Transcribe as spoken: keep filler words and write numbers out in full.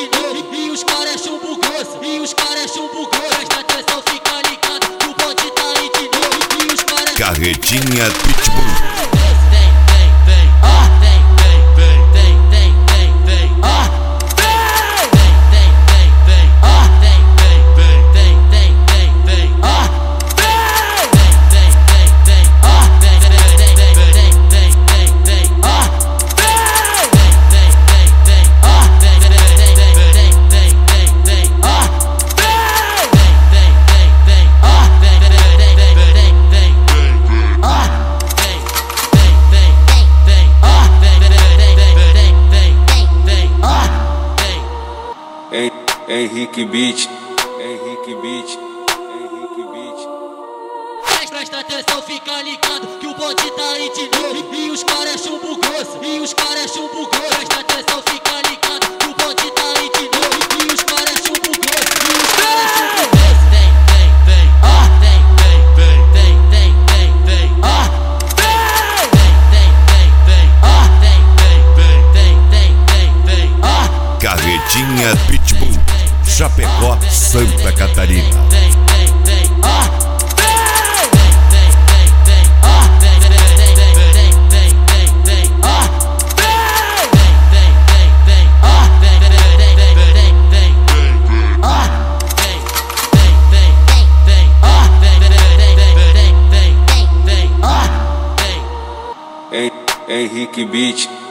de novo. E os caras é chumbo grosso, e os caras é chumbo grosso. Presta atenção, fica ligado, que o bonde tá aí de novo. E os caras é Carretinha Pitbull. vem, vem, vem, ah, vem, vem, vem, vem, vem, vem, vem, ah, vem, vem, vem, vem, ah, vem, vem, vem, vem, vem, vem, vem, ah, vem, vem, vem, vem, ah, vem, vem, vem, vem, vem, vem, vem, vem, ah, vem, vem, vem, vem, ah, vem, vem, vem, vem, vem, vem, vem, vem, ah, vem, vem, vem, vem, ah, vem, vem, vem, vem, vem, vem, vem, ah, vem, vem, vem, vem, ah, vem, vem, vem, vem, vem, vem, vem, ah, vem. Henrique Beat, Henrique Beat, Henrique Beat. Presta atenção, fica ligado, que o bonde tá aí de novo. E os caras é chumbo grosso, e os caras é chumbo grosso. Presta atenção, fica ligado, que o bonde tá aí de novo. E os caras é chumbo grosso, e os caras é chumbo grosso. Vem, vem, vem, ah, vem, vem, vem, vem, vem, vem, vem, ah, vem, vem, vem, vem, ah, vem, vem, vem, vem, vem, vem, vem, ah, Carretinha Pitbull. Chapecó, Santa Catarina. vem, vem, vem, ah, vem, vem, vem, vem, ah, vem, vem, vem, vem, vem, vem, vem, vem, ah, vem, vem, vem, vem, ah, vem, vem, vem, vem, vem, vem, vem, ah, vem, vem, vem, vem, ah, vem, vem, vem, vem, vem, vem, vem, vem, ah, vem. Henrique Beat.